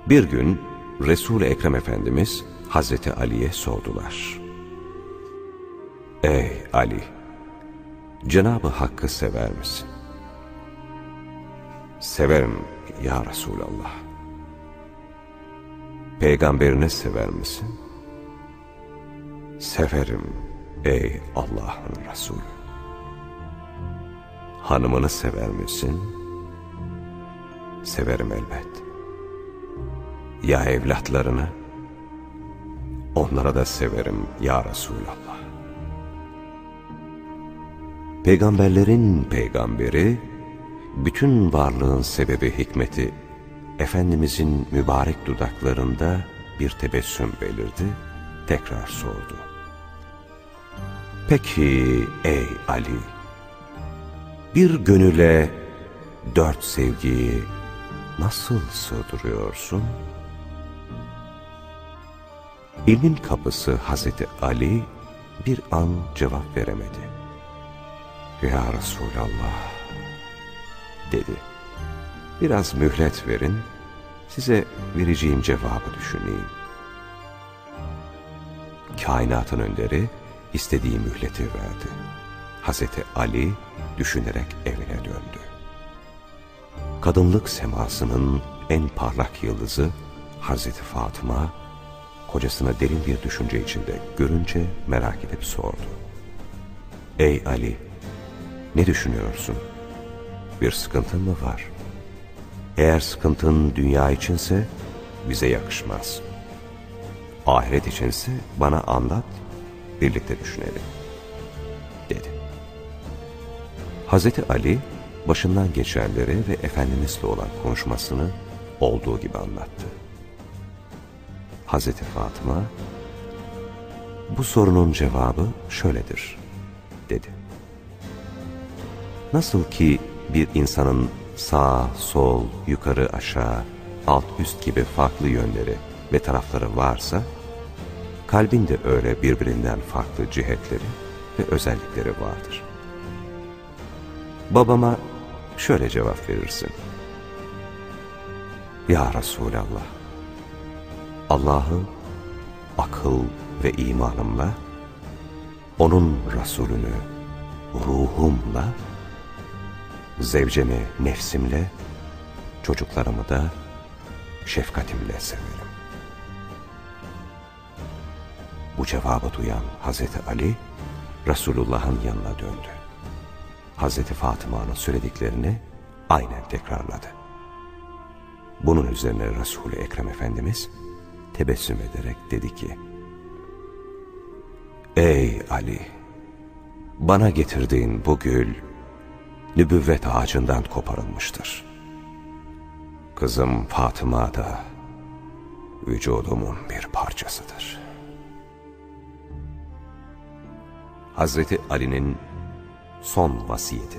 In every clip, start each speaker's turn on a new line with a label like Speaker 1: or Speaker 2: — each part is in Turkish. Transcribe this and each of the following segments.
Speaker 1: Bir gün Resul-i Ekrem Efendimiz Hazreti Ali'ye sordular. Ey Ali! Cenab-ı Hakk'ı sever misin? Severim ya Resulallah. Peygamberini sever misin? Severim ey Allah'ın Resulü. Hanımını sever misin? Severim elbet. Ya evlatlarını? Onlara da severim ya Resulallah. Peygamberlerin peygamberi, bütün varlığın sebebi hikmeti, Efendimizin mübarek dudaklarında bir tebessüm belirdi, tekrar sordu. Peki ey Ali, bir gönüle 4 sevgiyi nasıl sığdırıyorsun? İlmin kapısı Hazreti Ali bir an cevap veremedi. Ya Resulallah dedi. Biraz mühlet verin, size vereceğim cevabı düşüneyim. Kainatın önderi istediği mühleti verdi. Hazreti Ali düşünerek evine döndü. Kadınlık semasının en parlak yıldızı Hazreti Fatıma, kocasına derin bir düşünce içinde görünce merak edip sordu. Ey Ali, ne düşünüyorsun? Bir sıkıntın mı var? Eğer sıkıntın dünya içinse bize yakışmaz. Ahiret içinse bana anlat, birlikte düşünelim, dedi. Hazreti Ali, başından geçenleri ve Efendimizle olan konuşmasını olduğu gibi anlattı. Hazreti Fatıma, bu sorunun cevabı şöyledir, dedi. Nasıl ki bir insanın sağ, sol, yukarı, aşağı, alt, üst gibi farklı yönleri ve tarafları varsa, kalbin de öyle birbirinden farklı cihetleri ve özellikleri vardır. Babama şöyle cevap verirsin. Ya Resulallah, Allah'ı akıl ve imanımla, onun Resulünü ruhumla, zevcemi nefsimle, çocuklarımı da şefkatimle severim. Bu cevabı duyan Hazreti Ali, Resulullah'ın yanına döndü. Hazreti Fatıma'nın söylediklerini aynen tekrarladı. Bunun üzerine Resul-i Ekrem Efendimiz tebessüm ederek dedi ki, Ey Ali! Bana getirdiğin bu gül, nübüvvet ağacından koparılmıştır. Kızım Fatıma da vücudumun bir parçasıdır. Hazreti Ali'nin son vasiyeti.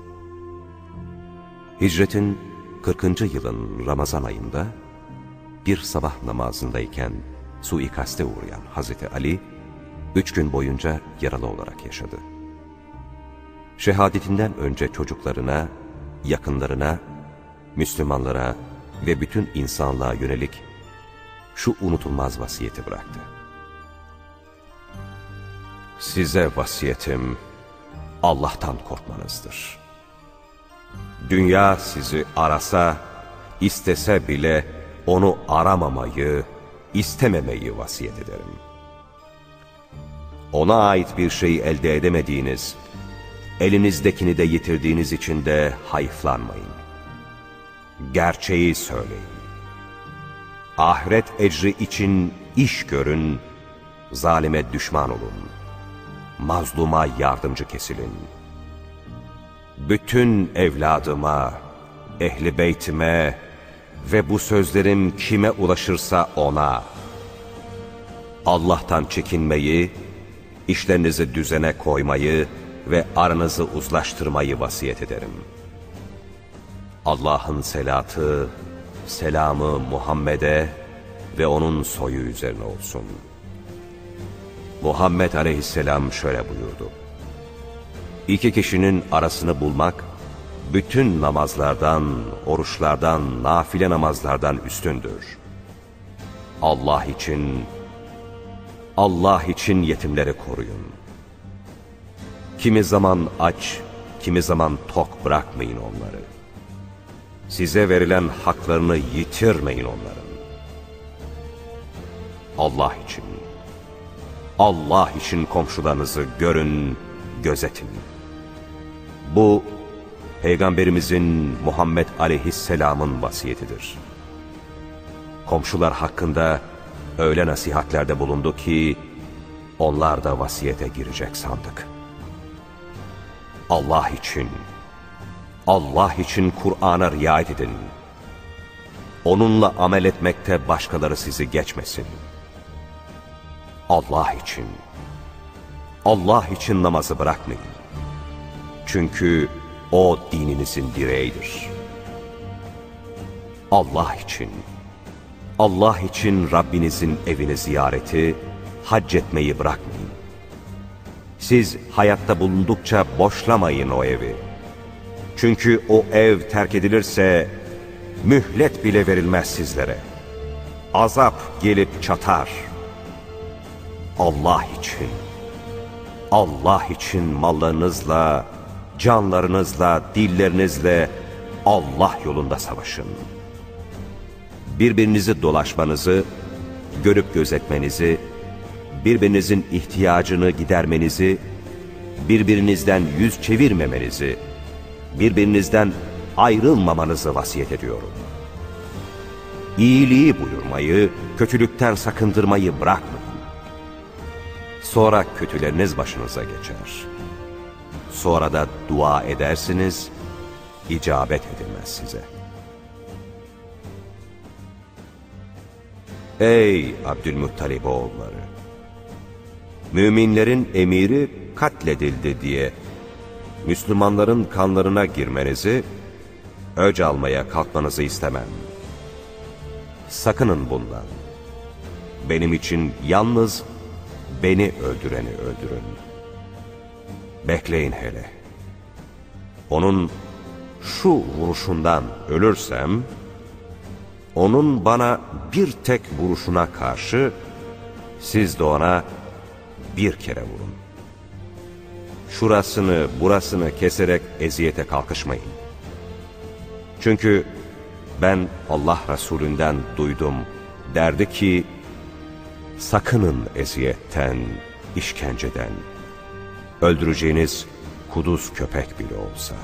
Speaker 1: Hicretin 40. yılın Ramazan ayında bir sabah namazındayken suikaste uğrayan Hazreti Ali 3 gün boyunca yaralı olarak yaşadı. Şehadetinden önce çocuklarına, yakınlarına, Müslümanlara ve bütün insanlığa yönelik şu unutulmaz vasiyeti bıraktı. Size vasiyetim Allah'tan korkmanızdır. Dünya sizi arasa, istese bile onu aramamayı, istememeyi vasiyet ederim. Ona ait bir şeyi elde edemediğiniz, elinizdekini de yitirdiğiniz için de hayıflanmayın. Gerçeği söyleyin. Ahiret ecri için iş görün, zalime düşman olun. Mazluma yardımcı kesilin. Bütün evladıma, ehli beytime ve bu sözlerim kime ulaşırsa ona, Allah'tan çekinmeyi, işlerinizi düzene koymayı ve aranızı uzlaştırmayı vasiyet ederim. Allah'ın selatı, selamı Muhammed'e ve onun soyu üzerine olsun. Muhammed aleyhisselam şöyle buyurdu. İki kişinin arasını bulmak, bütün namazlardan, oruçlardan, nafile namazlardan üstündür. Allah için yetimleri koruyun. Kimi zaman aç, kimi zaman tok bırakmayın onları. Size verilen haklarını yitirmeyin onların. Allah için komşularınızı görün, gözetin. Bu, Peygamberimizin Muhammed Aleyhisselam'ın vasiyetidir. Komşular hakkında öyle nasihatlerde bulundu ki, onlar da vasiyete girecek sandık. Allah için Kur'an'a riayet edin. Onunla amel etmekte başkaları sizi geçmesin. Allah için namazı bırakmayın. Çünkü o dininizin direğidir. Allah için Rabbinizin evini ziyareti, hac etmeyi bırakmayın. Siz hayatta bulundukça boşlamayın o evi. Çünkü o ev terk edilirse mühlet bile verilmez sizlere. Azap gelip çatar. Allah için mallarınızla, canlarınızla, dillerinizle Allah yolunda savaşın. Birbirinizi dolaşmanızı, görüp gözetmenizi, birbirinizin ihtiyacını gidermenizi, birbirinizden yüz çevirmemenizi, birbirinizden ayrılmamanızı vasiyet ediyorum. İyiliği buyurmayı, kötülükten sakındırmayı bırakmayın. Sonra kötüleriniz başınıza geçer. Sonra da dua edersiniz, icabet edilmez size. Ey Abdülmuttalib oğulları! Müminlerin emiri katledildi diye Müslümanların kanlarına girmenizi, öc almaya kalkmanızı istemem. Sakının bundan. Benim için yalnız beni öldüreni öldürün. Bekleyin hele. Onun şu vuruşundan ölürsem, onun bana bir tek vuruşuna karşı, siz de ona bir kere vurun. Şurasını burasını keserek eziyete kalkışmayın. Çünkü ben Allah Resulünden duydum, derdi ki, sakının eziyetten, işkenceden, öldüreceğiniz kuduz köpek bile olsa.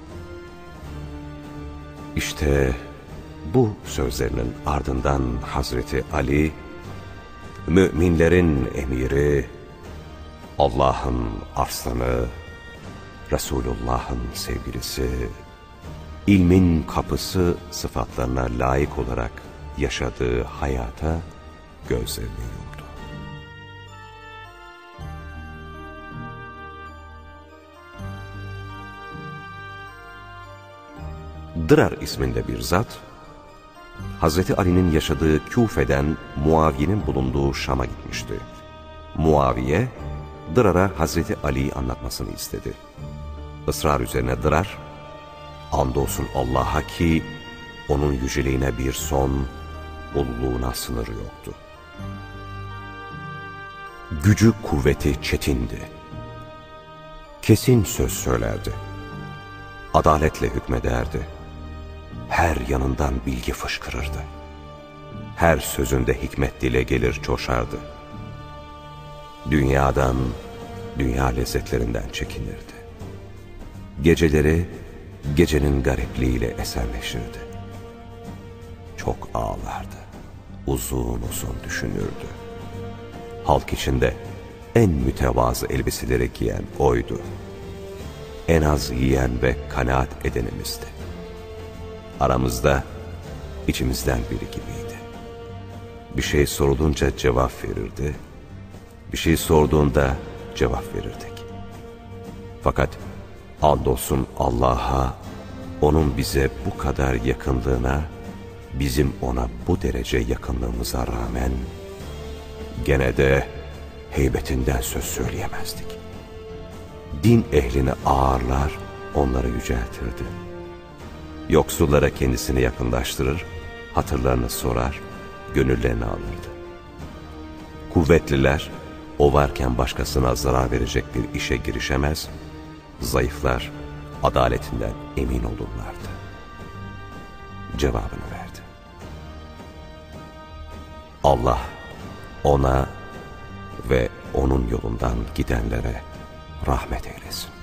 Speaker 1: İşte bu sözlerinin ardından Hazreti Ali, müminlerin emiri, Allah'ın arslanı, Resulullah'ın sevgilisi, ilmin kapısı sıfatlarına layık olarak yaşadığı hayata gözlerini yumdu. Dırar isminde bir zat, Hazreti Ali'nin yaşadığı Küfe'den Muaviye'nin bulunduğu Şam'a gitmişti. Muaviye, Dırar'a Hazreti Ali'yi anlatmasını istedi. Israr üzerine Dırar, andolsun Allah'a ki onun yüceliğine bir son, ululuğuna sınır yoktu. Gücü kuvveti çetindi. Kesin söz söylerdi. Adaletle hükmederdi. Her yanından bilgi fışkırırdı. Her sözünde hikmet dile gelir coşardı. Dünyadan, dünya lezzetlerinden çekinirdi. Geceleri gecenin garipliğiyle eserleşirdi. Çok ağlardı. Uzun uzun düşünürdü. Halk içinde en mütevazı elbiseleri giyen oydu. En az yiyen ve kanaat edenimizdi. Aramızda içimizden biri gibiydi. Bir şey sorulunca cevap verirdi. Bir şey sorduğunda cevap verirdik. Fakat andolsun Allah'a, onun bize bu kadar yakınlığına, bizim ona bu derece yakınlığımıza rağmen gene de heybetinden söz söyleyemezdik. Din ehlini ağırlar, onları yüceltirdi. Yoksullara kendisini yakınlaştırır, hatırlarını sorar, gönüllerini alırdı. Kuvvetliler, o varken başkasına zarar verecek bir işe girişemez, zayıflar adaletinden emin olurlardı. Cevabını verdi. Allah ona ve onun yolundan gidenlere rahmet eylesin.